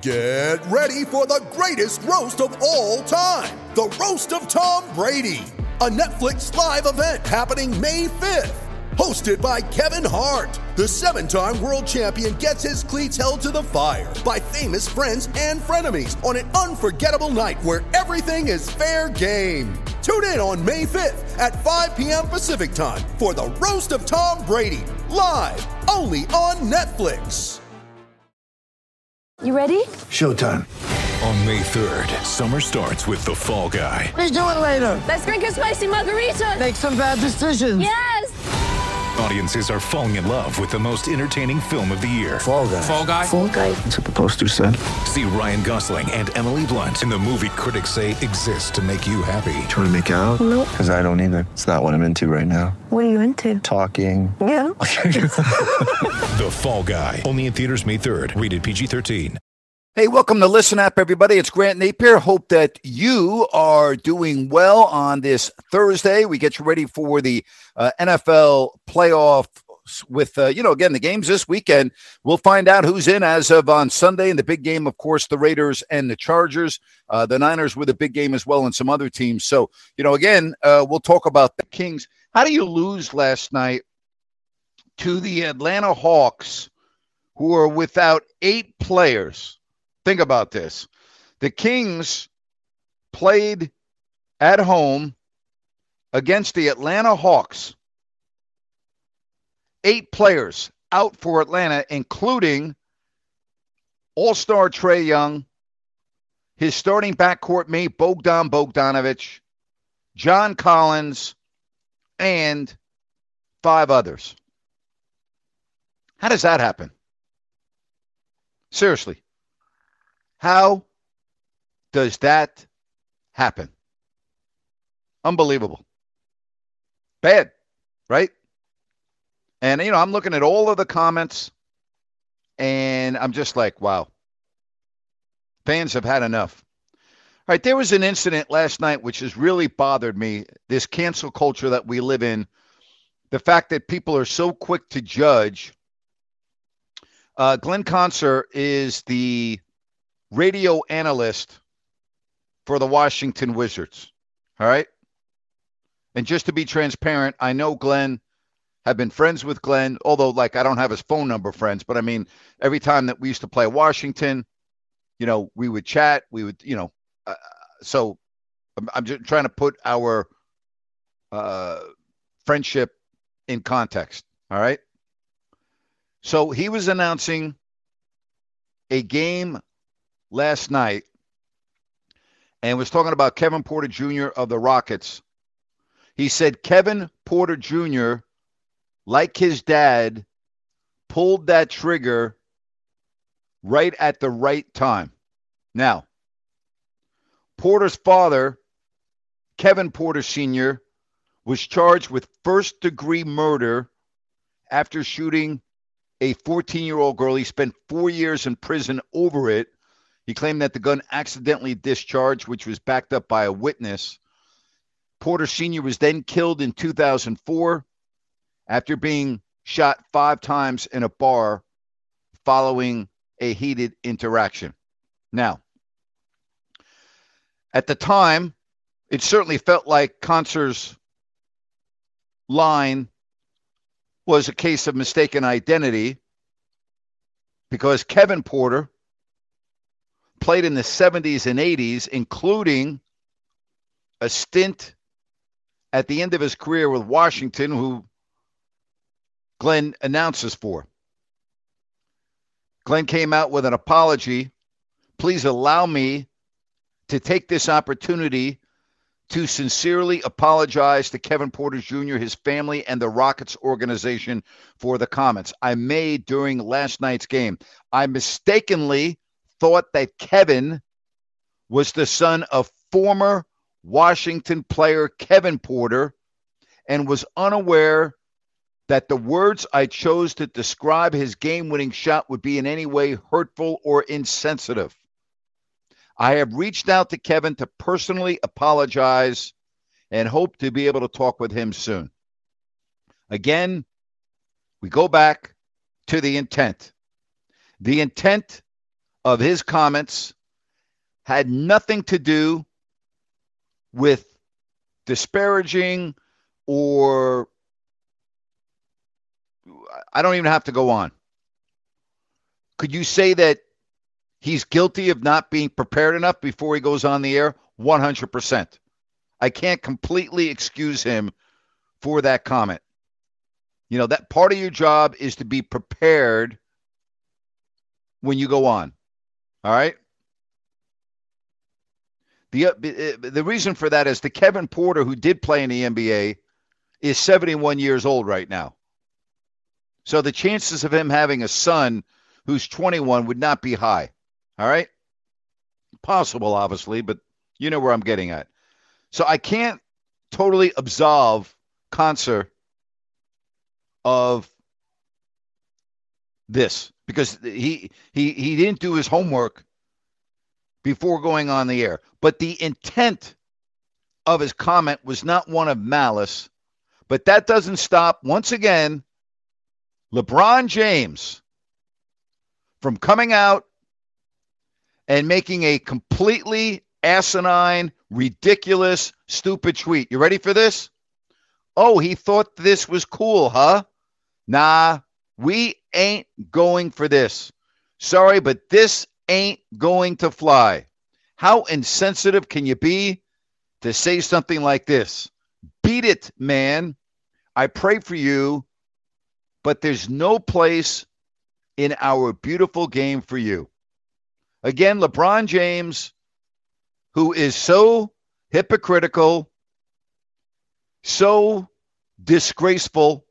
Get ready for the greatest roast of all time, the Roast of Tom Brady, a Netflix live event happening May 5th. Hosted by Kevin Hart, the 7-time world champion gets his cleats held to the fire by famous friends and frenemies on an unforgettable night where everything is fair game. Tune in on May 5th at 5 p.m. Pacific time for the Roast of Tom Brady, live only on Netflix. You ready? Showtime. On May 3rd, summer starts with The Fall Guy. Let's do it later. Let's drink a spicy margarita. Make some bad decisions. Yes! Audiences are falling in love with the most entertaining film of the year. Fall Guy. Fall Guy? Fall Guy. That's what the poster said. See Ryan Gosling and Emily Blunt in the movie critics say exists to make you happy. Trying to make it out? Nope. Because I don't either. It's not what I'm into right now. What are you into? Talking. Yeah. The Fall Guy. Only in theaters May 3rd. Rated PG-13. Hey, welcome to Listen Up, everybody. It's Grant Napier. Hope that you are doing well on this Thursday. We get you ready for the NFL playoff with, again, the games this weekend. We'll find out who's in as of on Sunday. And the big game, of course, the Raiders and the Chargers. The Niners with a big game as well and some other teams. So, again, we'll talk about the Kings. How do you lose last night to the Atlanta Hawks, who are without 8 players? Think about this. The Kings played at home against the Atlanta Hawks. 8 players out for Atlanta, including All-Star Trae Young, his starting backcourt mate Bogdan Bogdanovic, John Collins, and 5 others. How does that happen? Seriously. How does that happen? Unbelievable. Bad, right? And, I'm looking at all of the comments, and I'm just like, wow. Fans have had enough. All right, there was an incident last night which has really bothered me, this cancel culture that we live in, the fact that people are so quick to judge. Glenn Concert is the radio analyst for the Washington Wizards. All right. And just to be transparent, I know Glenn, have been friends with Glenn, although I don't have his phone number friends, but I mean, every time that we used to play Washington, we would chat, we would, so I'm just trying to put our friendship in context. All right. So he was announcing a game last night and was talking about Kevin Porter Jr. of the Rockets. He said Kevin Porter Jr., like his dad, pulled that trigger right at the right time. Now, Porter's father, Kevin Porter Sr., was charged with first-degree murder after shooting a 14-year-old girl. He spent 4 years in prison over it. He claimed that the gun accidentally discharged, which was backed up by a witness. Porter Sr. was then killed in 2004 after being shot 5 times in a bar following a heated interaction. Now, at the time, it certainly felt like Concert's line was a case of mistaken identity because Kevin Porter played in the 70s and 80s, including a stint at the end of his career with Washington, who Glenn announces for. Glenn came out with an apology. Please allow me to take this opportunity to sincerely apologize to Kevin Porter Jr., his family, and the Rockets organization for the comments I made during last night's game. I mistakenly thought that Kevin was the son of former Washington player Kevin Porter and was unaware that the words I chose to describe his game-winning shot would be in any way hurtful or insensitive. I have reached out to Kevin to personally apologize and hope to be able to talk with him soon. Again, we go back to the intent. The intent of his comments had nothing to do with disparaging, or I don't even have to go on. Could you say that he's guilty of not being prepared enough before he goes on the air? 100%. I can't completely excuse him for that comment. You know, that part of your job is to be prepared when you go on. All right? The reason for that is the Kevin Porter, who did play in the NBA, is 71 years old right now. So the chances of him having a son who's 21 would not be high. All right? Possible, obviously, but you know where I'm getting at. So I can't totally absolve Conser of this because he didn't do his homework before going on the air. But the intent of his comment was not one of malice. But that doesn't stop, once again, LeBron James from coming out and making a completely asinine, ridiculous, stupid tweet. You ready for this? Oh, he thought this was cool, huh? Nah, we ain't going for this. Sorry, but this ain't going to fly. How insensitive can you be to say something like this? Beat it, man. I pray for you, but there's no place in our beautiful game for you. Again, LeBron James, who is so hypocritical, so disgraceful,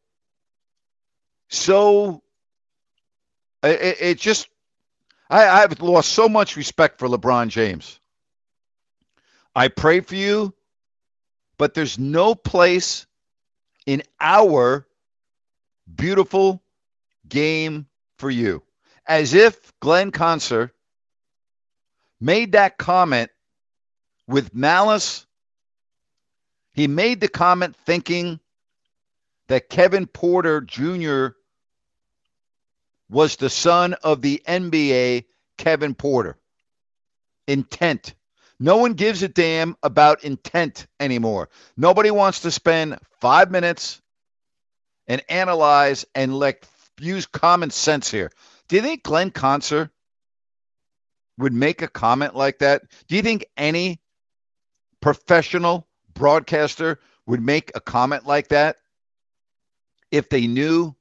so it just, I've lost so much respect for LeBron James. I pray for you, but there's no place in our beautiful game for you. As if Glenn Conser made that comment with malice. He made the comment thinking that Kevin Porter Jr. was the son of the NBA Kevin Porter. Intent. No one gives a damn about intent anymore. Nobody wants to spend 5 minutes and analyze and use common sense here. Do you think Glenn Conser would make a comment like that? Do you think any professional broadcaster would make a comment like that if they knew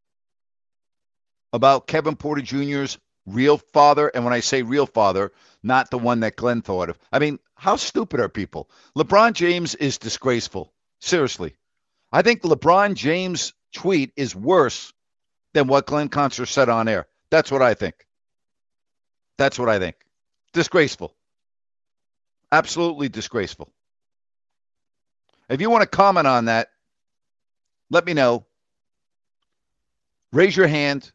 about Kevin Porter Jr.'s real father? And when I say real father, not the one that Glenn thought of. I mean, how stupid are people? LeBron James is disgraceful. Seriously. I think LeBron James' tweet is worse than what Glenn Conser said on air. That's what I think. That's what I think. Disgraceful. Absolutely disgraceful. If you want to comment on that, let me know. Raise your hand,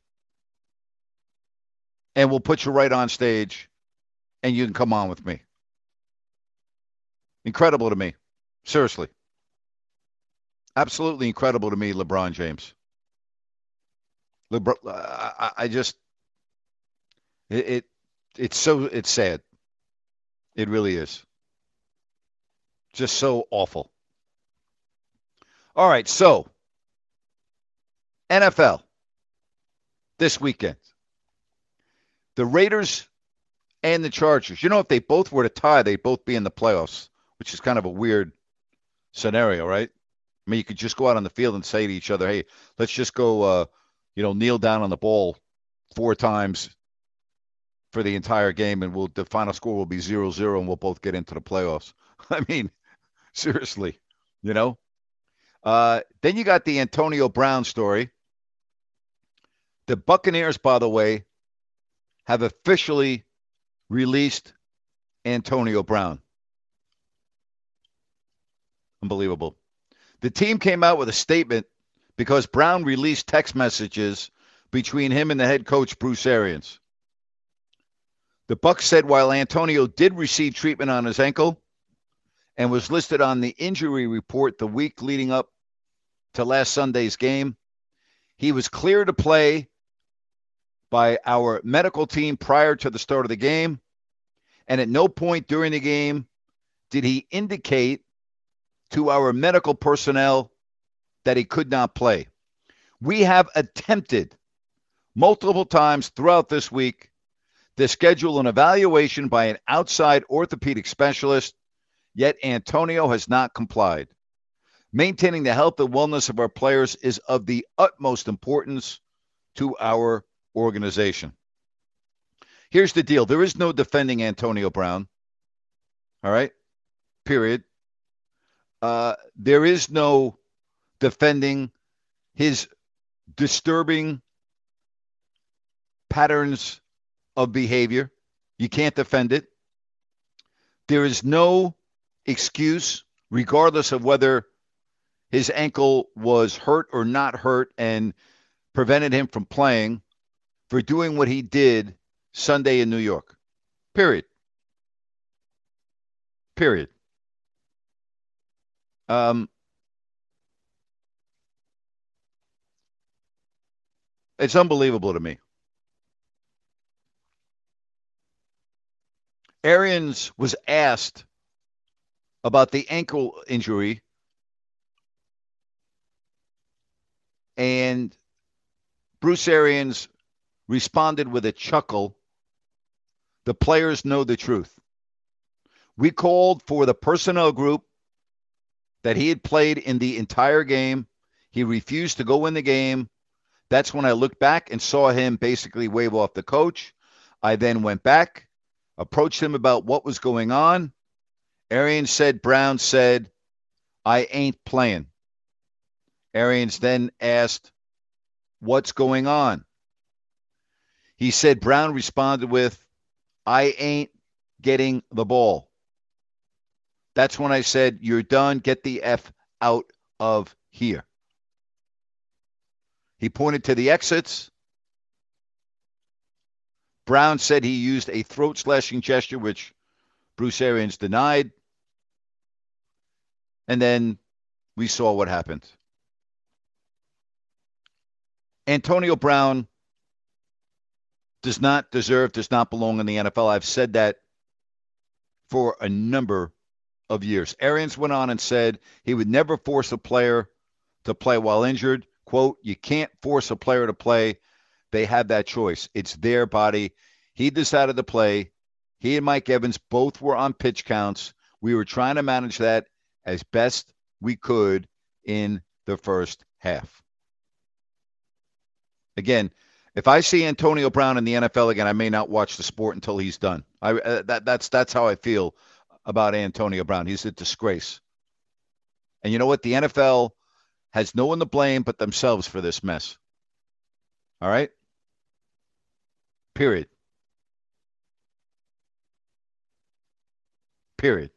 and we'll put you right on stage, and you can come on with me. Incredible to me. Seriously. Absolutely incredible to me, LeBron James. It's sad. It really is. Just so awful. All right, so NFL this weekend. The Raiders and the Chargers. You know, if they both were to tie, they'd both be in the playoffs, which is kind of a weird scenario, right? I mean, you could just go out on the field and say to each other, hey, let's just go, kneel down on the ball 4 times for the entire game, and the final score will be 0-0, and we'll both get into the playoffs. I mean, seriously, you know? Then you got the Antonio Brown story. The Buccaneers, by the way, have officially released Antonio Brown. Unbelievable. The team came out with a statement because Brown released text messages between him and the head coach, Bruce Arians. The Bucs said while Antonio did receive treatment on his ankle and was listed on the injury report the week leading up to last Sunday's game, he was clear to play by our medical team prior to the start of the game. And at no point during the game did he indicate to our medical personnel that he could not play. We have attempted multiple times throughout this week to schedule an evaluation by an outside orthopedic specialist, yet Antonio has not complied. Maintaining the health and wellness of our players is of the utmost importance to our organization. Here's the deal. There is no defending Antonio Brown. All right? Period. There is no defending his disturbing patterns of behavior. You can't defend it. There is no excuse, regardless of whether his ankle was hurt or not hurt and prevented him from playing, for doing what he did Sunday in New York. Period. Period. It's unbelievable to me. Arians was asked about the ankle injury, and Bruce Arians responded with a chuckle. The players know the truth. We called for the personnel group that he had played in the entire game. He refused to go in the game. That's when I looked back and saw him basically wave off the coach. I then went back, approached him about what was going on. Arians said, Brown said, I ain't playing. Arians then asked, what's going on? He said, Brown responded with, I ain't getting the ball. That's when I said, you're done. Get the F out of here. He pointed to the exits. Brown said he used a throat-slashing gesture, which Bruce Arians denied. And then we saw what happened. Antonio Brown does not belong in the NFL. I've said that for a number of years. Arians went on and said he would never force a player to play while injured. Quote, you can't force a player to play. They have that choice. It's their body. He decided to play. He and Mike Evans both were on pitch counts. We were trying to manage that as best we could in the first half. Again, if I see Antonio Brown in the NFL again, I may not watch the sport until he's done. That's how I feel about Antonio Brown. He's a disgrace. And you know what? The NFL has no one to blame but themselves for this mess. All right? Period. Period.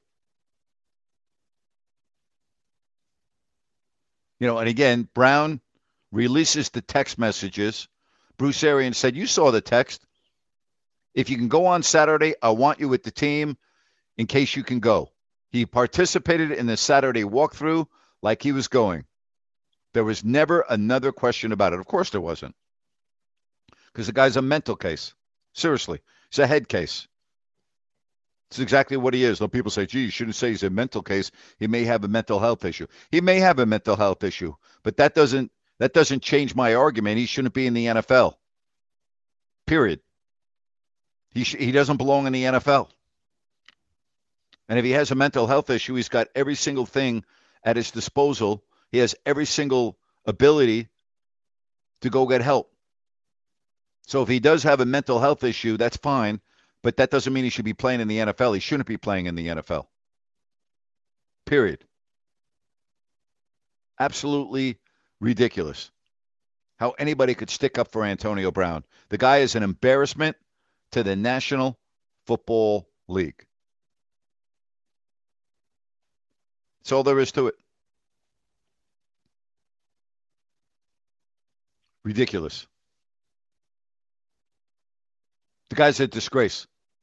And again, Brown releases the text messages. Bruce Arians said, you saw the text. If you can go on Saturday, I want you with the team in case you can go. He participated in the Saturday walkthrough like he was going. There was never another question about it. Of course there wasn't. Because the guy's a mental case. Seriously. He's a head case. It's exactly what he is. Though people say, gee, you shouldn't say he's a mental case. He may have a mental health issue. He may have a mental health issue, but that doesn't change my argument. He shouldn't be in the NFL. Period. He doesn't belong in the NFL. And if he has a mental health issue, he's got every single thing at his disposal. He has every single ability to go get help. So if he does have a mental health issue, that's fine. But that doesn't mean he should be playing in the NFL. He shouldn't be playing in the NFL. Period. Absolutely ridiculous how anybody could stick up for Antonio Brown. The guy is an embarrassment to the National Football League. That's all there is to it. Ridiculous. The guy's a disgrace.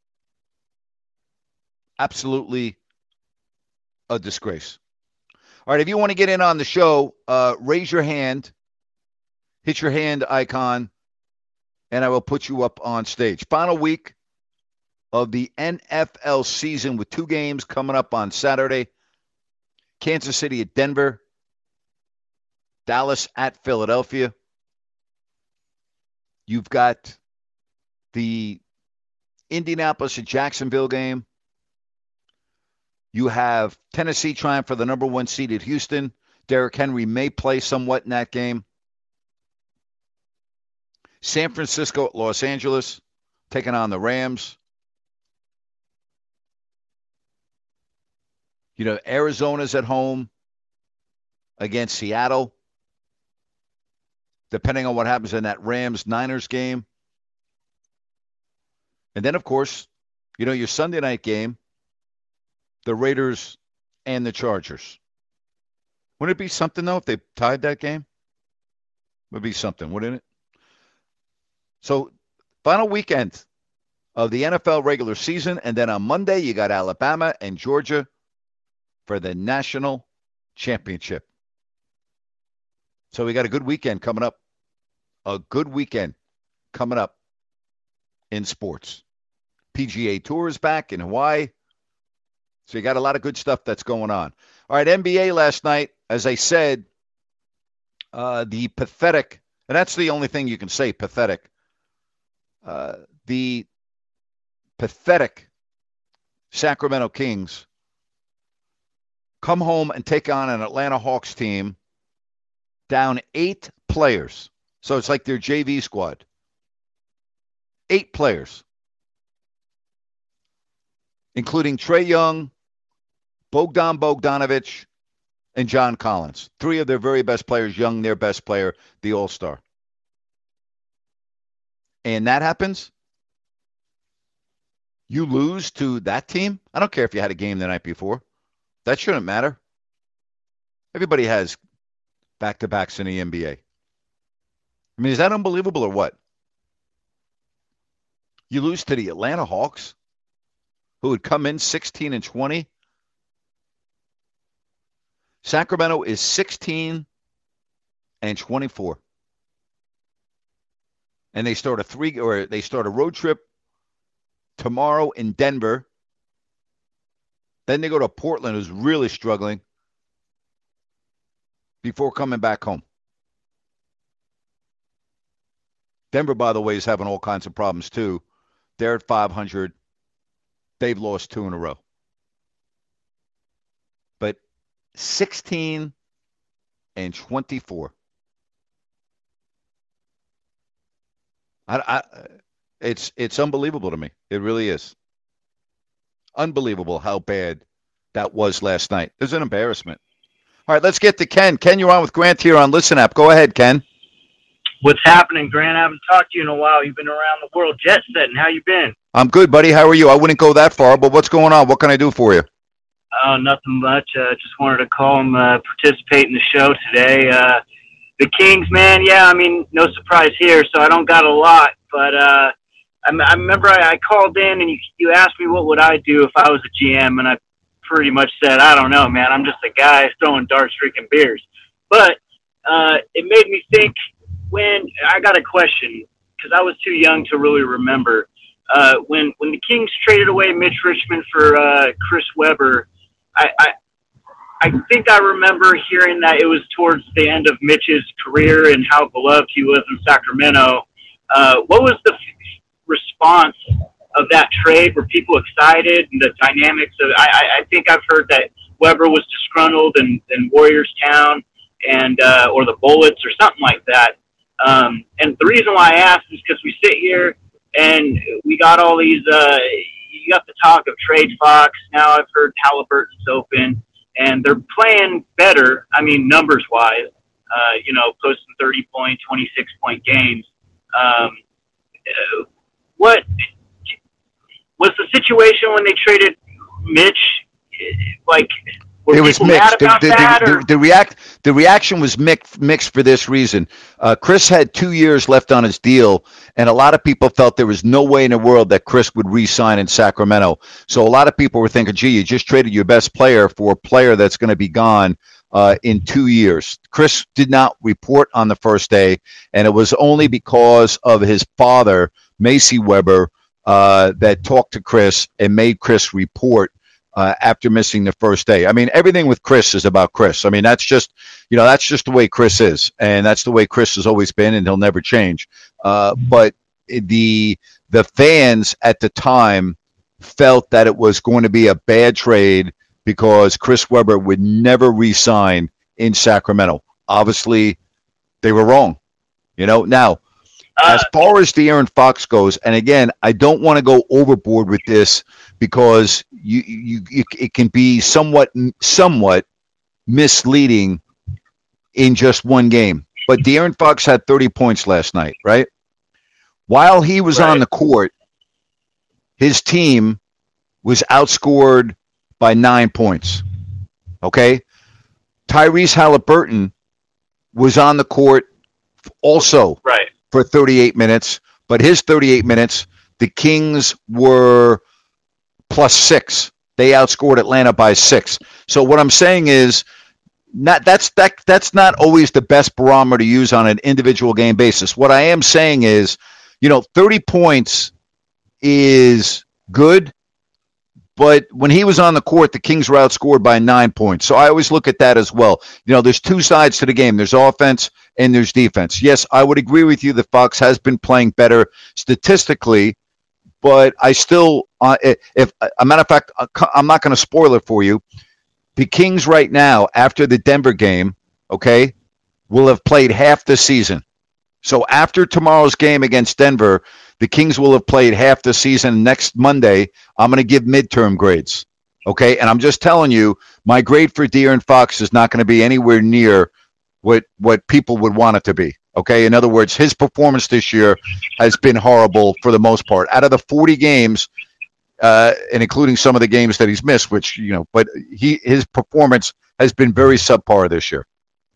Absolutely a disgrace. All right, if you want to get in on the show, raise your hand. Hit your hand icon and I will put you up on stage. Final week of the NFL season with 2 games coming up on Saturday. Kansas City at Denver. Dallas at Philadelphia. You've got the Indianapolis at Jacksonville game. You have Tennessee trying for the number 1 seed at Houston. Derrick Henry may play somewhat in that game. San Francisco at Los Angeles, taking on the Rams. Arizona's at home against Seattle, depending on what happens in that Rams-Niners game. And then, of course, your Sunday night game, the Raiders and the Chargers. Wouldn't it be something, though, if they tied that game? Would be something, wouldn't it? So, final weekend of the NFL regular season, and then on Monday, you got Alabama and Georgia for the national championship. So we got a good weekend coming up. A good weekend coming up in sports. PGA Tour is back in Hawaii. So you got a lot of good stuff that's going on. All right, NBA last night, as I said, the pathetic, and that's the only thing you can say, pathetic. The pathetic Sacramento Kings come home and take on an Atlanta Hawks team down 8 players. So it's like their JV squad. 8 players, including Trae Young, Bogdan Bogdanovic, and John Collins. 3 of their very best players. Young, their best player, the All-Star. And that happens. You lose to that team. I don't care if you had a game the night before. That shouldn't matter. Everybody has back-to-backs in the NBA. I mean, is that unbelievable or what? You lose to the Atlanta Hawks, who would come in 16-20. Sacramento is 16-24. And they start a road trip tomorrow in Denver. Then they go to Portland, who's really struggling, before coming back home. Denver, by the way, is having all kinds of problems, too. They're at 500. They've lost 2 in a row. But 16-24. It's unbelievable to me. It really is. Unbelievable how bad that was last night. It was an embarrassment. All right, let's get to Ken. Ken, you're on with Grant here on Listen App. Go ahead, Ken. What's happening, Grant? I haven't talked to you in a while. You've been around the world jet setting. How you been? I'm good, buddy. How are you? I wouldn't go that far, but what's going on? What can I do for you? Oh, nothing much. Just wanted to call and participate in the show today. The Kings, man, yeah, I mean, no surprise here, so I don't got a lot. But I remember I called in and you asked me what would I do if I was a GM, and I pretty much said, I don't know, man. I'm just a guy throwing darts, drinking beers. But it made me think when I got a question, because I was too young to really remember. When the Kings traded away Mitch Richmond for Chris Webber, I think I remember hearing that it was towards the end of Mitch's career and how beloved he was in Sacramento. What was the response of that trade? Were people excited? And the dynamics of I think I've heard that Webber was disgruntled in Warriors Town and or the Bullets or something like that. And the reason why I asked is because we sit here and we got all these. You got the talk of trade Fox. Now I've heard Halliburton's open. And they're playing better, I mean, numbers-wise, posting 30-point, 26-point games. What was the situation when they traded Mitch? Like, were it was people mixed. mad about that? The reaction was mixed for this reason. Chris had 2 years left on his deal, and a lot of people felt there was no way in the world that Chris would re-sign in Sacramento. So a lot of people were thinking, gee, you just traded your best player for a player that's going to be gone in 2 years. Chris did not report on the first day, and it was only because of his father, Macy Weber, that talked to Chris and made Chris report after missing the first day. I mean, everything with Chris is about Chris. I mean, that's just the way Chris is, and that's the way Chris has always been, and he'll never change. But the fans at the time felt that it was going to be a bad trade because Chris Webber would never re-sign in Sacramento. Obviously, they were wrong. Now, as far as De'Aaron Fox goes, and again, I don't want to go overboard with this because it can be somewhat misleading in just one game. But De'Aaron Fox had 30 points last night, right? While he was on the court, his team was outscored by 9 points. Okay? Tyrese Halliburton was on the court also for 38 minutes, but his 38 minutes, the Kings were +6. They outscored Atlanta by 6. So what I'm saying is that's not always the best barometer to use on an individual game basis. What I am saying is, 30 points is good, but when he was on the court, the Kings were outscored by 9 points. So I always look at that as well. There's two sides to the game. There's offense and there's defense. Yes, I would agree with you that Fox has been playing better statistically, but I still, if a matter of fact, I'm not going to spoil it for you. The Kings right now, after the Denver game, okay, will have played half the season. So after tomorrow's game against Denver, the Kings will have played half the season. Next Monday, I'm going to give midterm grades, okay? And I'm just telling you, my grade for De'Aaron Fox is not going to be anywhere near what people would want it to be, okay? In other words, his performance this year has been horrible for the most part. Out of the 40 games, and including some of the games that he's missed, which, but his performance has been very subpar this year.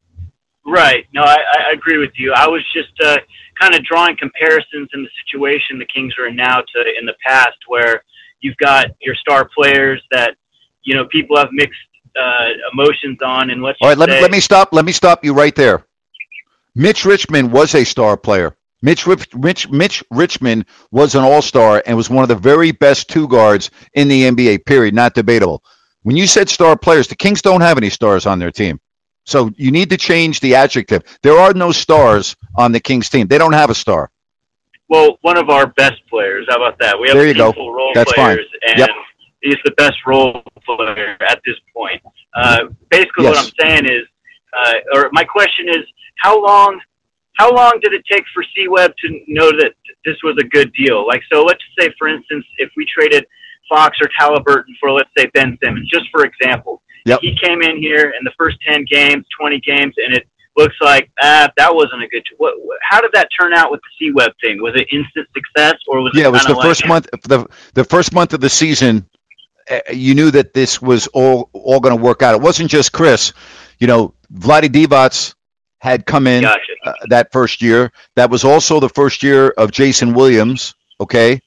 Right. No, I agree with you. I was just kind of drawing comparisons in the situation the Kings are in now to in the past, where you've got your star players that, people have mixed emotions on. And let me stop you right there. Mitch Richmond was a star player. Mitch Richmond was an all-star and was one of the very best two guards in the NBA, period, not debatable. When you said star players, the Kings don't have any stars on their team. So you need to change the adjective. There are no stars on the Kings team. They don't have a star. Well, one of our best players. How about that? We have role That's players, fine. And he's the best role player at this point. Basically, yes. What I'm saying is, or my question is, how long did it take for C-Web to know that this was a good deal? Like, so let's say, for instance, if we traded Fox or Halliburton for, let's say, Ben Simmons, just for example. Yep. He came in here in the first 10 games, 20 games, and it looks like that wasn't a good. How did that turn out with the C-Web thing? Was it instant success, or was it? Yeah, it was the first month. The first month of the season, you knew that this was all going to work out. It wasn't just Chris. Vlade Divac had come in that first year. That was also the first year of Jason Williams. Okay.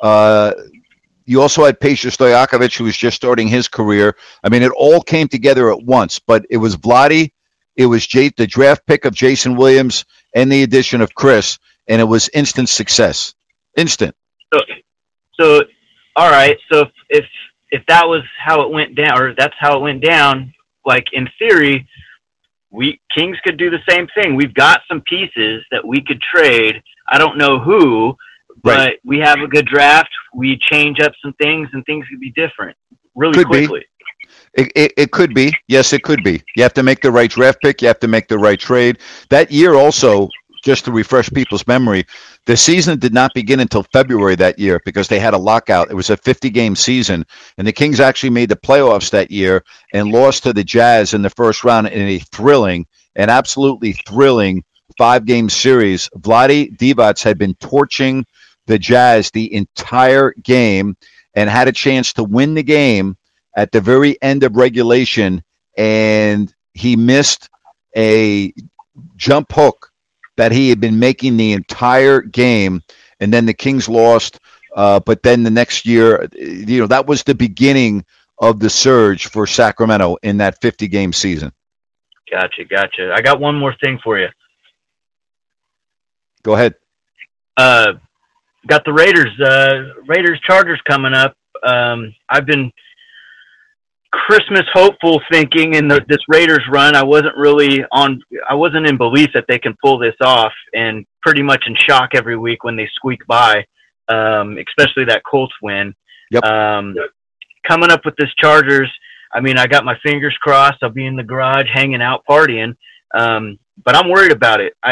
You also had Peja Stojakovic, who was just starting his career. I mean, it all came together at once, but it was Vlade, it was the draft pick of Jason Williams, and the addition of Chris, and it was instant success. Instant. So all right. So if that was how it went down, or that's how it went down, like in theory, Kings could do the same thing. We've got some pieces that we could trade. I don't know who. But we have a good draft. We change up some things, and things could be different really quickly. It could be. Yes, it could be. You have to make the right draft pick. You have to make the right trade. That year also, just to refresh people's memory, the season did not begin until February that year because they had a lockout. It was a 50-game season, and the Kings actually made the playoffs that year and lost to the Jazz in the first round in an absolutely thrilling 5-game series. Vlade Divac had been torching the Jazz the entire game and had a chance to win the game at the very end of regulation, and he missed a jump hook that he had been making the entire game, and then the Kings lost. But then the next year, that was the beginning of the surge for Sacramento in that 50-game season. Gotcha. I got one more thing for you. Go ahead. Got the Raiders Chargers coming up. I've been Christmas hopeful, thinking in this Raiders run. I wasn't in belief that they can pull this off, and pretty much in shock every week when they squeak by, especially that Colts win. Yep. Coming up with this Chargers, I mean, I got my fingers crossed. I'll be in the garage hanging out, partying. But I'm worried about it.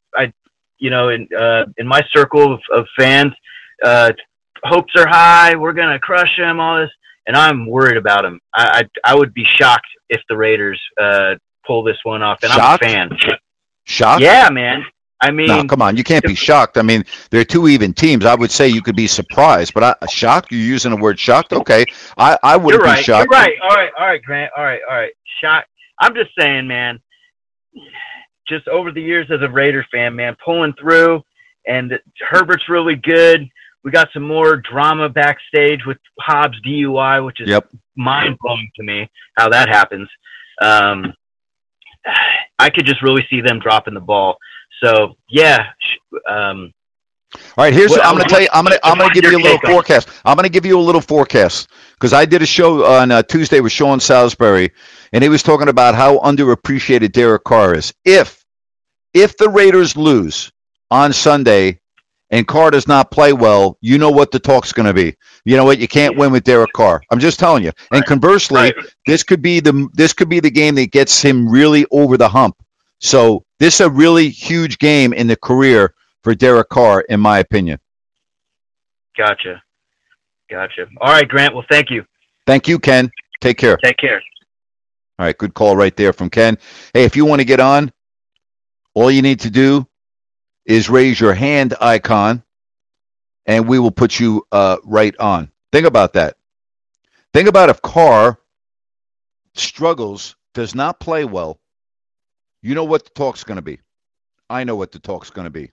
In my circle of fans, hopes are high. We're going to crush them, all this. And I'm worried about them. I would be shocked if the Raiders pull this one off. And Shocked? I'm a fan. Shocked? Yeah, man. I mean, no, come on. You can't be shocked. I mean, they're two even teams. I would say you could be surprised, but shocked? You're using the word shocked? Okay. I wouldn't be shocked. You're right. All right, Grant. All right. Shocked. I'm just saying, man, just over the years as a Raider fan, man, pulling through, and Herbert's really good. We got some more drama backstage with Hobbs' DUI, which is mind-blowing to me how that happens. I could just really see them dropping the ball. So, yeah. All right, I'm going to tell you. I'm going to give you a little forecast. I'm going to give you a little forecast because I did a show on Tuesday with Sean Salisbury, and he was talking about how underappreciated Derek Carr is. If the Raiders lose on Sunday and Carr does not play well, you know what the talk's going to be. You know what? You can't win with Derek Carr. I'm just telling you. And conversely, this could be the game that gets him really over the hump. So this is a really huge game in the career for Derek Carr, in my opinion. Gotcha. All right, Grant. Well, thank you. Thank you, Ken. Take care. Take care. All right, good call right there from Ken. Hey, if you want to get on, all you need to do is raise your hand icon, and we will put you right on. Think about that. Think about if Carr struggles, does not play well, you know what the talk's going to be. I know what the talk's going to be.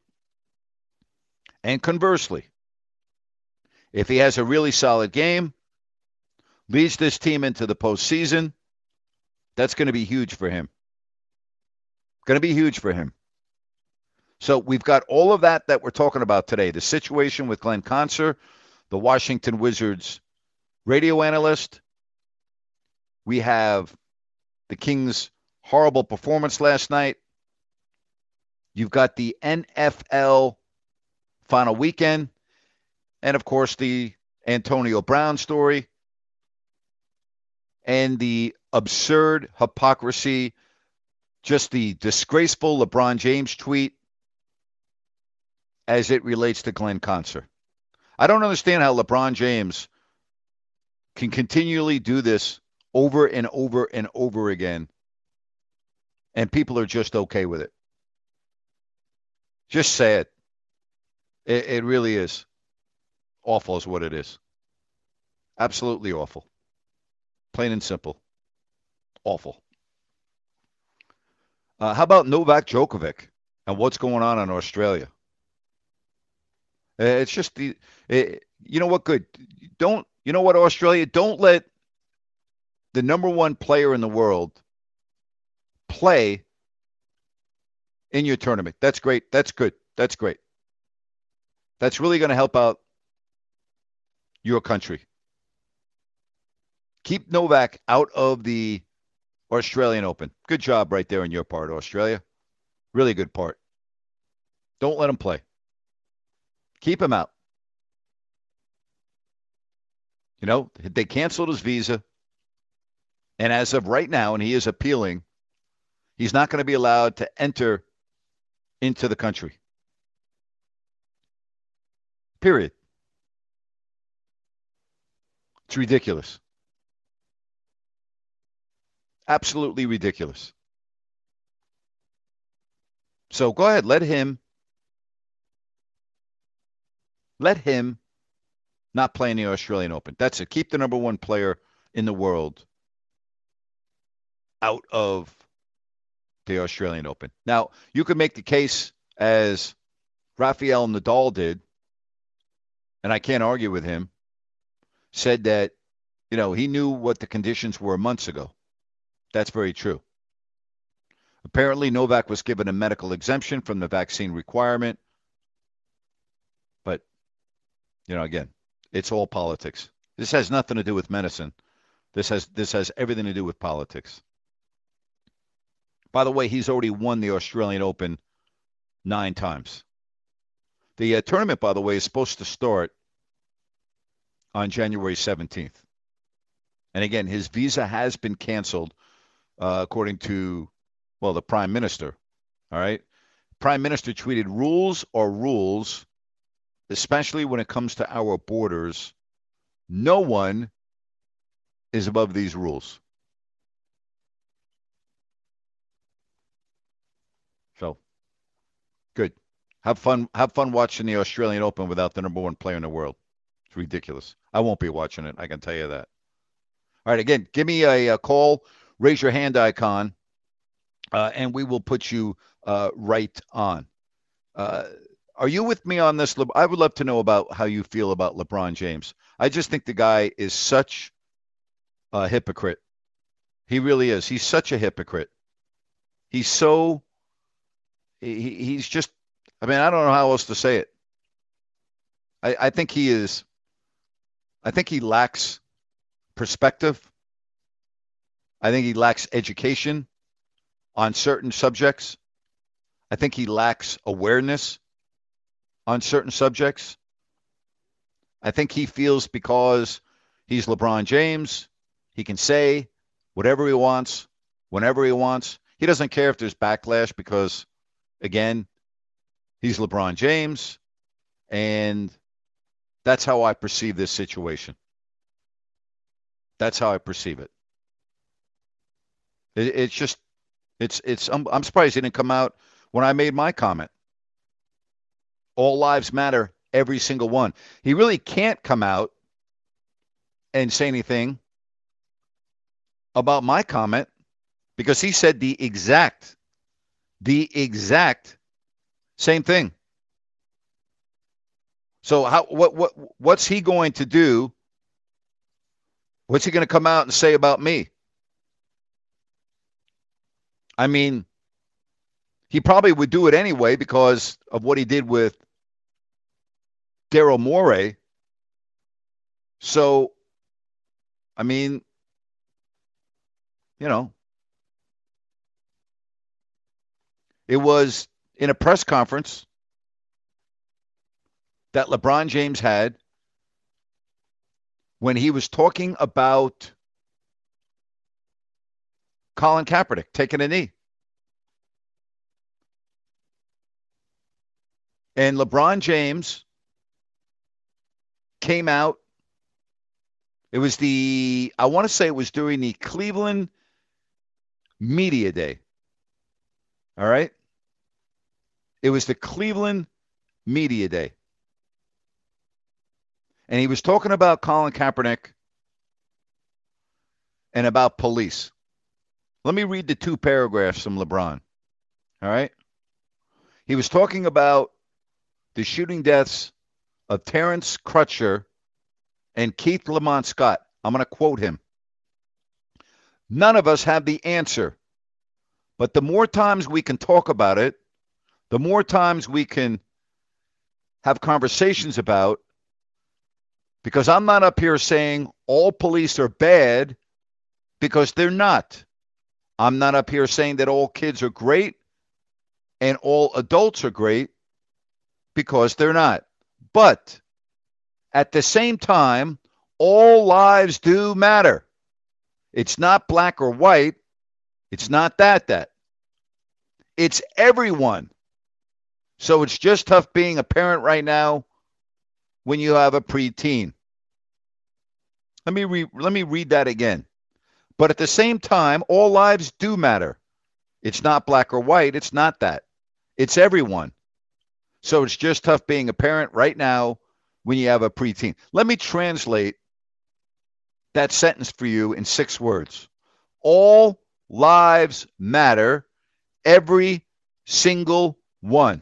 And conversely, if he has a really solid game, leads this team into the postseason, that's going to be huge for him. Going to be huge for him. So we've got all of that we're talking about today. The situation with Glenn Concert, the Washington Wizards radio analyst. We have the Kings' horrible performance last night. You've got the NFL final weekend. And, of course, the Antonio Brown story. And the absurd hypocrisy, just the disgraceful LeBron James tweet as it relates to Glenn Concert. I don't understand how LeBron James can continually do this over and over and over again, and people are just okay with it. Just sad. It really is. Awful is what it is. Absolutely awful. Plain and simple. Awful. How about Novak Djokovic and what's going on in Australia? It's just you know what? Good. You know what, Australia? Don't let the number one player in the world play in your tournament. That's great. That's good. That's great. That's really going to help out your country. Keep Novak out of the Australian Open. Good job right there on your part, Australia. Really good part. Don't let him play. Keep him out. You know, they canceled his visa. And as of right now, and he is appealing, he's not going to be allowed to enter into the country. Period. It's ridiculous. Absolutely ridiculous. So go ahead, let him not play in the Australian Open. That's it. Keep the number one player in the world out of the Australian Open. Now, you could make the case as Rafael Nadal did, and I can't argue with him, said that, he knew what the conditions were months ago. That's very true. Apparently, Novak was given a medical exemption from the vaccine requirement. But, again, it's all politics. This has nothing to do with medicine. This has everything to do with politics. By the way, he's already won the Australian Open 9 times. The tournament, by the way, is supposed to start on January 17th. And again, his visa has been canceled, according to, the Prime Minister. All right? Prime Minister tweeted, rules are rules, especially when it comes to our borders. No one is above these rules. So, good. Have fun watching the Australian Open without the number 1 player in the world. It's ridiculous. I won't be watching it, I can tell you that. All right, again, give me a call, raise your hand icon, and we will put you right on. Are you with me on this? I would love to know about how you feel about LeBron James. I just think the guy is such a hypocrite. He really is. He's such a hypocrite. He's so... He's just... I don't know how else to say it. I think he is... I think he lacks perspective. I think he lacks education on certain subjects. I think he lacks awareness on certain subjects. I think he feels because he's LeBron James, he can say whatever he wants, whenever he wants. He doesn't care if there's backlash because, again, he's LeBron James, and that's how I perceive this situation. That's how I perceive it. I'm surprised he didn't come out when I made my comment. All lives matter, every single one. He really can't come out and say anything about my comment because he said the exact same thing. So what's he going to do? What's he going to come out and say about me? I mean, he probably would do it anyway because of what he did with Daryl Morey. So, I mean, it was in a press conference that LeBron James had when he was talking about Colin Kaepernick taking a knee. And LeBron James came out. It was I want to say it was during the Cleveland Media Day. All right? It was the Cleveland Media Day. And he was talking about Colin Kaepernick and about police. Let me read the 2 paragraphs from LeBron. All right? He was talking about the shooting deaths of Terrence Crutcher and Keith Lamont Scott. I'm going to quote him. None of us have the answer, but the more times we can talk about it, the more times we can have conversations about, because I'm not up here saying all police are bad, because they're not. I'm not up here saying that all kids are great and all adults are great, because they're not. But at the same time, all lives do matter. It's not black or white. It's not that. It's everyone. So it's just tough being a parent right now when you have a preteen. Let me read that again. But at the same time, all lives do matter. It's not black or white. It's not that. It's everyone. So it's just tough being a parent right now when you have a preteen. Let me translate that sentence for you in 6 words. All lives matter, every single one.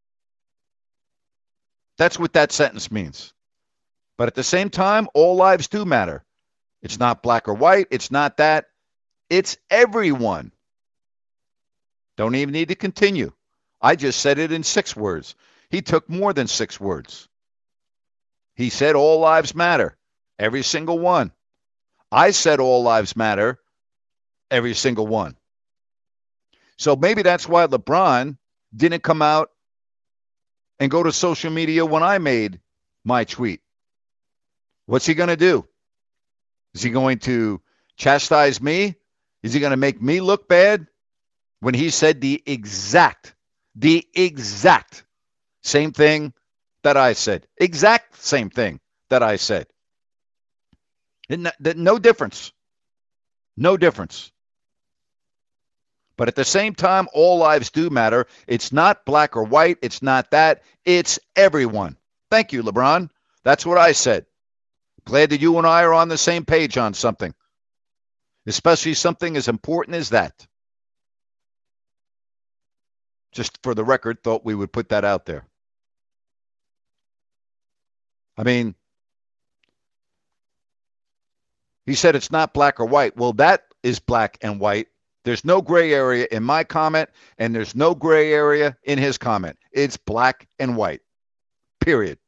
That's what that sentence means. But at the same time, all lives do matter. It's not black or white. It's not that. It's everyone. Don't even need to continue. I just said it in 6 words. He took more than 6 words. He said all lives matter, every single one. I said all lives matter, every single one. So maybe that's why LeBron didn't come out and go to social media when I made my tweet. What's he going to do? Is he going to chastise me? Is he going to make me look bad when he said the exact same thing that I said? Exact same thing that I said. No difference. No difference. But at the same time, all lives do matter. It's not black or white. It's not that. It's everyone. Thank you, LeBron. That's what I said. Glad that you and I are on the same page on something, especially something as important as that. Just for the record, thought we would put that out there. I mean, he said it's not black or white. Well, that is black and white. There's no gray area in my comment, and there's no gray area in his comment. It's black and white, period.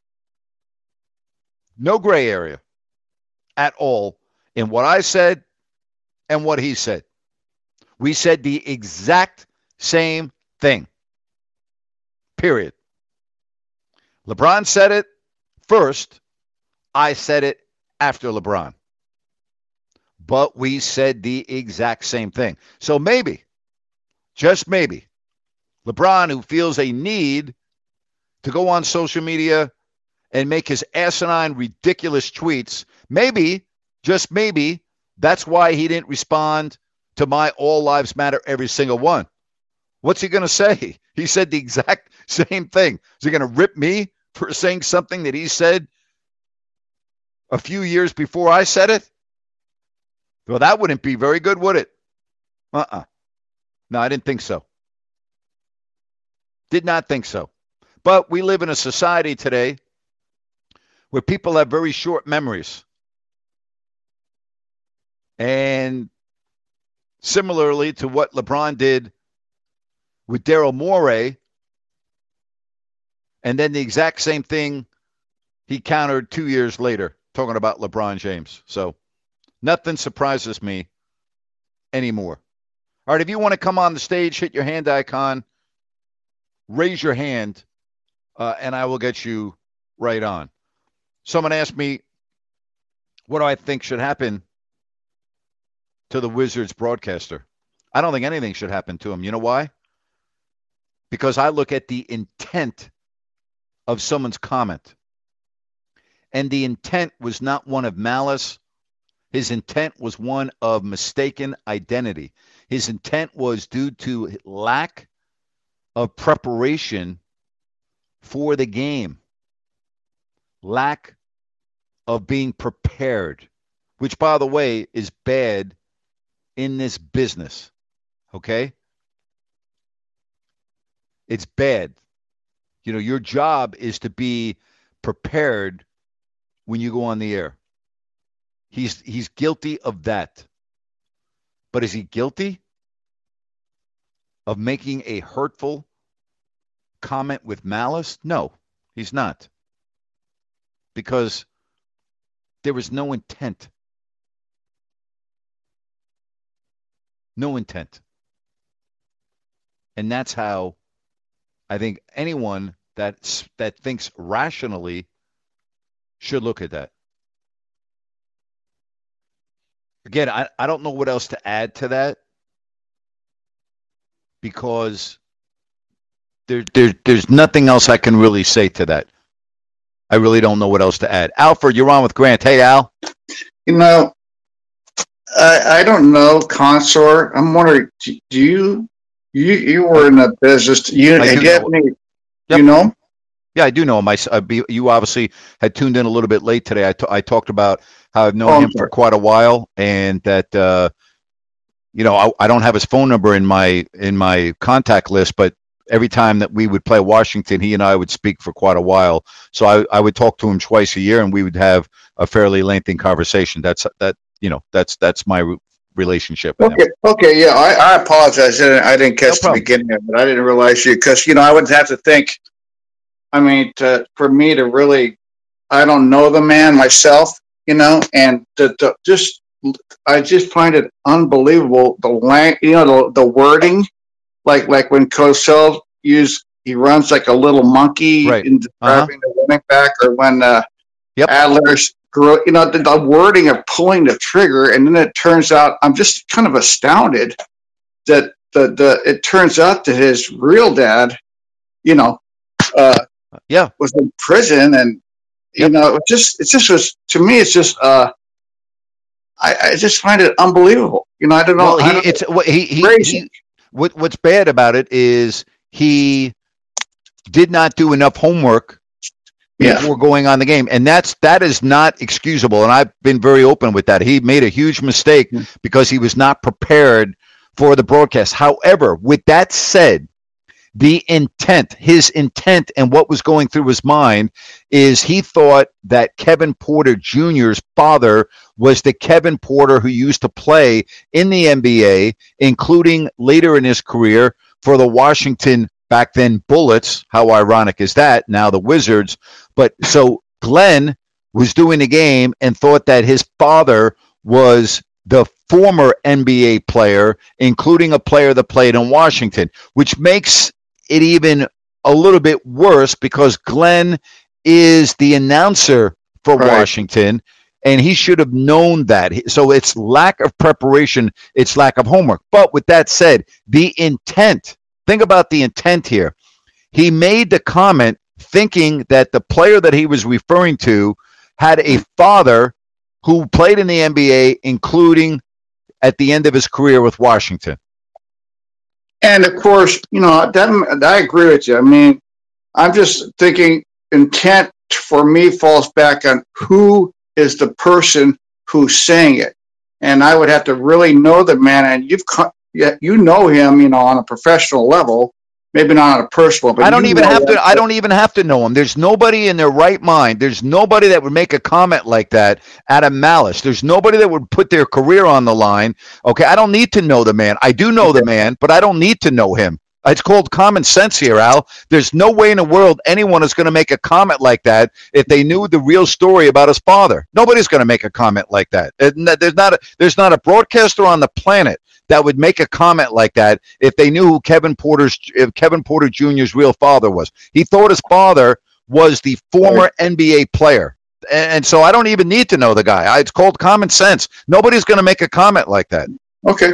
No gray area at all in what I said and what he said. We said the exact same thing, period. LeBron said it first. I said it after LeBron. But we said the exact same thing. So maybe, just maybe, LeBron, who feels a need to go on social media and make his asinine, ridiculous tweets, maybe, just maybe, that's why he didn't respond to my all lives matter, every single one. What's he going to say? He said the exact same thing. Is he going to rip me for saying something that he said a few years before I said it? Well, that wouldn't be very good, would it? No, I didn't think so. Did not think so. But we live in a society today where people have very short memories. And similarly to what LeBron did with Daryl Morey, and then the exact same thing he countered 2 years later, talking about LeBron James. So nothing surprises me anymore. All right, if you want to come on the stage, hit your hand icon, raise your hand, and I will get you right on. Someone asked me, what do I think should happen to the Wizards broadcaster? I don't think anything should happen to him. You know why? Because I look at the intent of someone's comment. And the intent was not one of malice. His intent was one of mistaken identity. His intent was due to lack of preparation for the game. Lack of being prepared, which, by the way, is bad in this business. Okay? It's bad. You know, your job is to be prepared when you go on the air. He's guilty of that. But is he guilty of making a hurtful comment with malice? No, he's not. Because there was no intent. No intent. And that's how I think anyone that thinks rationally should look at that. Again, I don't know what else to add to that, because there's nothing else I can really say to that. I really don't know what else to add. Alfred, you're on with Grant. Hey, Al. You know, I don't know, Consort. I'm wondering, do you were in a business? You know? Yeah, I do know him. You obviously had tuned in a little bit late today. I talked about how I've known him for quite a while, and that I don't have his phone number in my contact list, but every time that we would play Washington, he and I would speak for quite a while. So I would talk to him twice a year, and we would have a fairly lengthy conversation. That's my relationship with him. Okay, yeah, I apologize. I didn't catch the beginning of it. I didn't realize you, because, I would have to think, for me to really, I don't know the man myself, and I just find it unbelievable, the wording, like when Cosell he runs like a little monkey in describing the running back, or when Adler's, the wording of pulling the trigger, and then it turns out, I'm just kind of astounded that it turns out that his real dad, was in prison, and it just was, to me, it's just I just find it unbelievable. I don't know. What's bad about it is he did not do enough homework before going on the game, and that is not excusable. And I've been very open with that. He made a huge mistake because he was not prepared for the broadcast. However, with that said, his intent and what was going through his mind is he thought that Kevin Porter Jr.'s father was the Kevin Porter who used to play in the NBA, including later in his career for the Washington, back then, Bullets. How ironic is that? Now the Wizards. But so Glenn was doing the game and thought that his father was the former NBA player, including a player that played in Washington, which makes it even a little bit worse because Glenn is the announcer for Washington, and he should have known that. So it's lack of preparation, it's lack of homework. But with that said, the intent, think about the intent here. He made the comment thinking that the player that he was referring to had a father who played in the NBA, including at the end of his career with Washington. And of course, I agree with you. I'm just thinking intent for me falls back on who is the person who's saying it. And I would have to really know the man, and you know him, on a professional level, maybe not on a personal, but I don't even have to know him. There's nobody in their right mind. There's nobody that would make a comment like that out of malice. There's nobody that would put their career on the line. Okay, I don't need to know the man. I do know the man, but I don't need to know him. It's called common sense here, Al. There's no way in the world anyone is going to make a comment like that if they knew the real story about his father. Nobody's going to make a comment like that. There's not a broadcaster on the planet that would make a comment like that if they knew who Kevin Porter Jr.'s real father was. He thought his father was the former NBA player. And so I don't even need to know the guy. It's called common sense. Nobody's going to make a comment like that. Okay.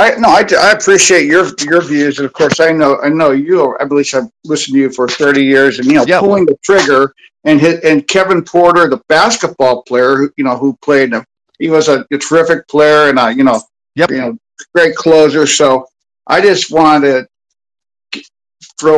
I appreciate your views, and of course I know you. I believe I've listened to you for 30 years, and pulling the trigger, and Kevin Porter, the basketball player, who played. He was a terrific player, and great closer. So I just wanted to throw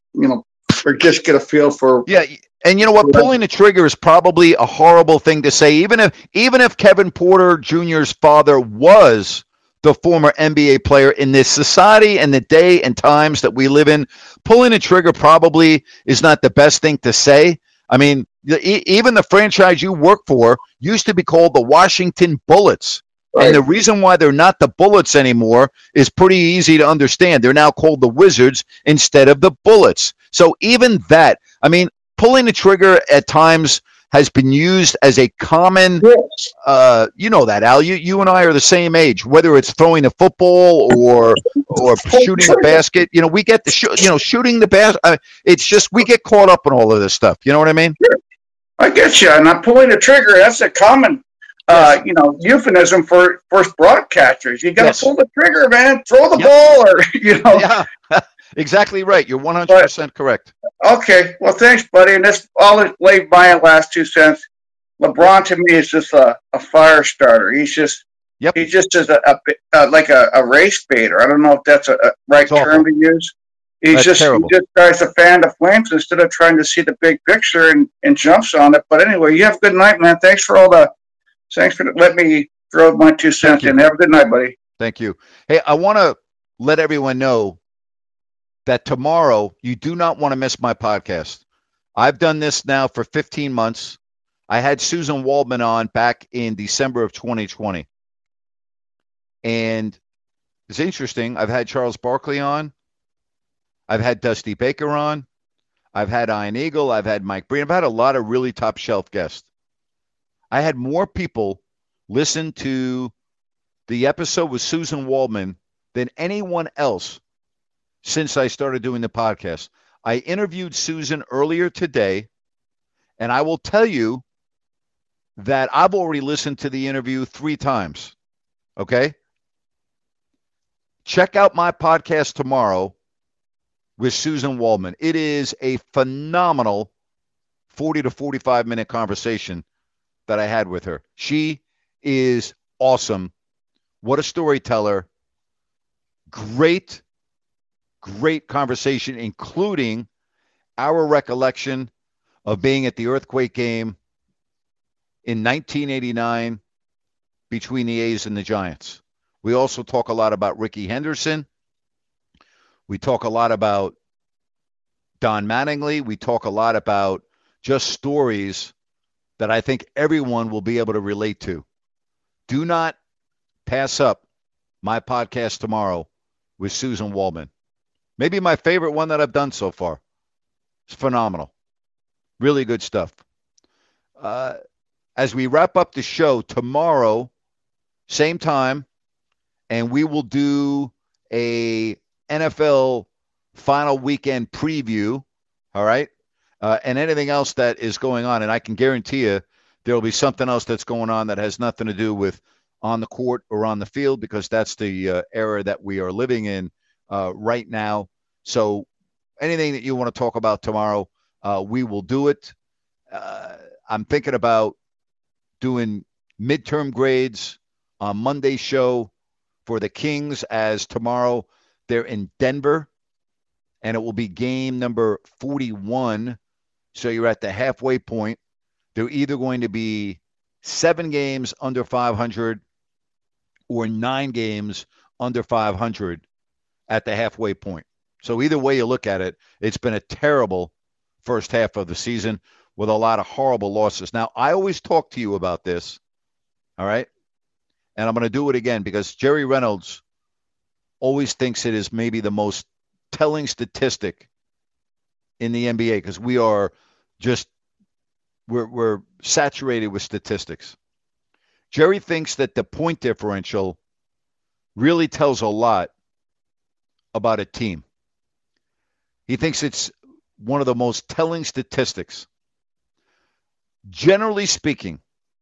or just get a feel for. Yeah. And you know what? Pulling the trigger is probably a horrible thing to say. Even if Kevin Porter Jr.'s father was the former NBA player in this society and the day and times that we live in, pulling the trigger probably is not the best thing to say. Even the franchise you work for used to be called the Washington Bullets. Right. And the reason why they're not the Bullets anymore is pretty easy to understand. They're now called the Wizards instead of the Bullets. So even that, pulling the trigger at times has been used as a common, you know that, Al. You and I are the same age. Whether it's throwing a football or shooting a basket, we get the shooting the basket. It's just we get caught up in all of this stuff. You know what I mean? Sure. I get you. And I'm pulling the trigger. That's a common, euphemism for broadcasters. You got to pull the trigger, man. Throw the ball, or Yeah. Exactly right. You're 100% correct. Okay. Well, thanks, buddy. And that's all that laid by in last 2 cents. LeBron to me is just a fire starter. He's just he just is like a race baiter. I don't know if that's a right term to use. He just tries to fan the flames instead of trying to see the big picture and jumps on it. But anyway, you have a good night, man. Thanks for letting me throw my 2 cents in. Have a good night, buddy. Thank you. Hey, I want to let everyone know that tomorrow you do not want to miss my podcast. I've done this now for 15 months. I had Susan Waldman on back in December of 2020. And it's interesting. I've had Charles Barkley on. I've had Dusty Baker on. I've had Ian Eagle. I've had Mike Breen. I've had a lot of really top shelf guests. I had more people listen to the episode with Susan Waldman than anyone else since I started doing the podcast. I interviewed Susan earlier today, and I will tell you that I've already listened to the interview 3 times. Okay? Check out my podcast tomorrow with Susan Waldman. It is a phenomenal 40 to 45-minute conversation that I had with her. She is awesome. What a storyteller. Great conversation, including our recollection of being at the earthquake game in 1989 between the A's and the Giants. We also talk a lot about Rickey Henderson. We talk a lot about Don Mattingly. We talk a lot about just stories that I think everyone will be able to relate to. Do not pass up my podcast tomorrow with Susan Waldman. Maybe my favorite one that I've done so far. It's phenomenal. Really good stuff. As we wrap up the show tomorrow, same time, and we will do a NFL final weekend preview, all right? And anything else that is going on. And I can guarantee you there will be something else that's going on that has nothing to do with on the court or on the field, because that's the era that we are living in right now. So anything that you want to talk about tomorrow, we will do it. I'm thinking about doing midterm grades on Monday's show for the Kings, as tomorrow they're in Denver, and it will be game number 41. So you're at the halfway point. They're either going to be 7 games under 500 or 9 games under 500 at the halfway point. So either way you look at it, it's been a terrible first half of the season with a lot of horrible losses. Now, I always talk to you about this, all right? And I'm going to do it again because Jerry Reynolds always thinks it is maybe the most telling statistic in the NBA, because we are just, we're saturated with statistics. Jerry thinks that the point differential really tells a lot about a team. He thinks it's one of the most telling statistics. Generally speaking,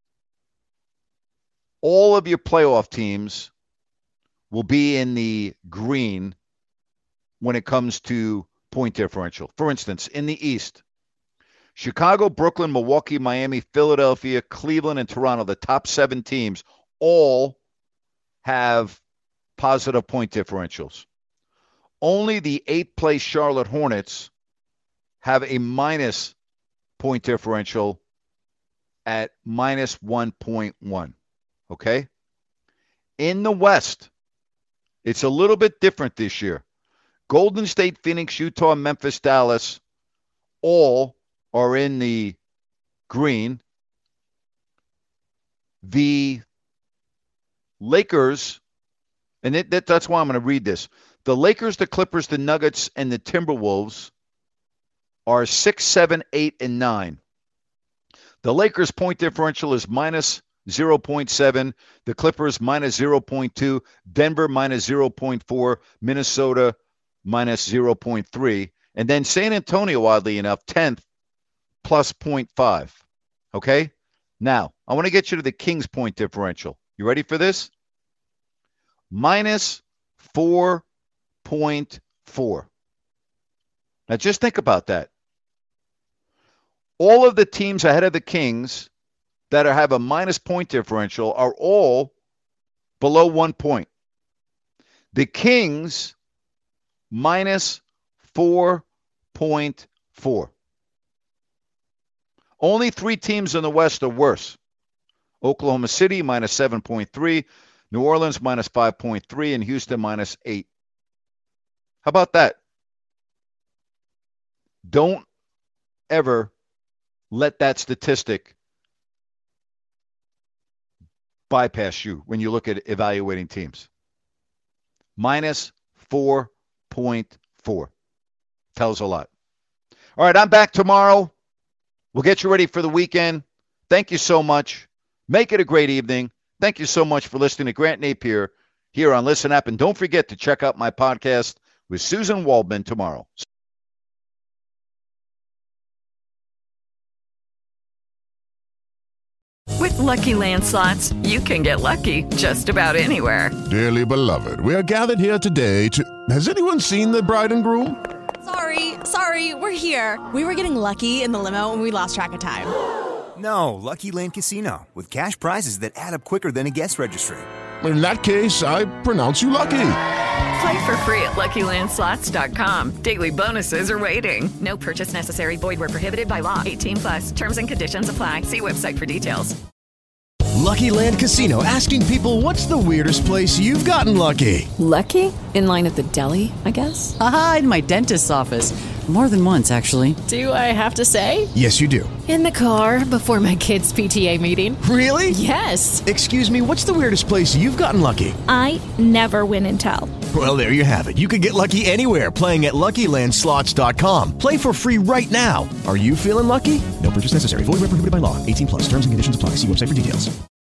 all of your playoff teams will be in the green when it comes to point differential. For instance, in the East, Chicago, Brooklyn, Milwaukee, Miami, Philadelphia, Cleveland, and Toronto, the top 7 teams, all have positive point differentials. Only the 8th place Charlotte Hornets have a minus point differential at minus 1.1. Okay? In the West, it's a little bit different this year. Golden State, Phoenix, Utah, Memphis, Dallas, all are in the green. The Lakers, and that's why I'm going to read this. The Lakers, the Clippers, the Nuggets, and the Timberwolves are 6, 7, 8, and 9. The Lakers' point differential is minus 0.7. The Clippers minus 0.2. Denver minus 0.4. Minnesota minus 0.3. And then San Antonio, oddly enough, 10th, plus 0.5. Okay? Now, I want to get you to the Kings' point differential. You ready for this? Minus 4.4. Now, just think about that. All of the teams ahead of the Kings that have a minus point differential are all below 1 point. The Kings, minus 4.4. Only 3 teams in the West are worse. Oklahoma City, minus 7.3. New Orleans, minus 5.3. And Houston, minus 8. How about that? Don't ever let that statistic bypass you when you look at evaluating teams. Minus 4.4. Tells a lot. All right, I'm back tomorrow. We'll get you ready for the weekend. Thank you so much. Make it a great evening. Thank you so much for listening to Grant Napier here on Listen Up. And don't forget to check out my podcast with Susan Waldman tomorrow. With Lucky Land Slots, you can get lucky just about anywhere. Dearly beloved, we are gathered here today to... Has anyone seen the bride and groom? Sorry, we're here. We were getting lucky in the limo and we lost track of time. No, Lucky Land Casino, with cash prizes that add up quicker than a guest registry. In that case, I pronounce you lucky. Play for free at LuckyLandSlots.com. Daily bonuses are waiting. No purchase necessary. Void where prohibited by law. 18+. Terms and conditions apply. See website for details. Lucky Land Casino, asking people, what's the weirdest place you've gotten lucky? Lucky? In line at the deli, I guess? Aha, in my dentist's office. More than once, actually. Do I have to say? Yes, you do. In the car before my kids' PTA meeting. Really? Yes. Excuse me, what's the weirdest place you've gotten lucky? I never win and tell. Well, there you have it. You can get lucky anywhere, playing at LuckyLandSlots.com. Play for free right now. Are you feeling lucky? No purchase necessary. Void where prohibited by law. 18+. Terms and conditions apply. See website for details.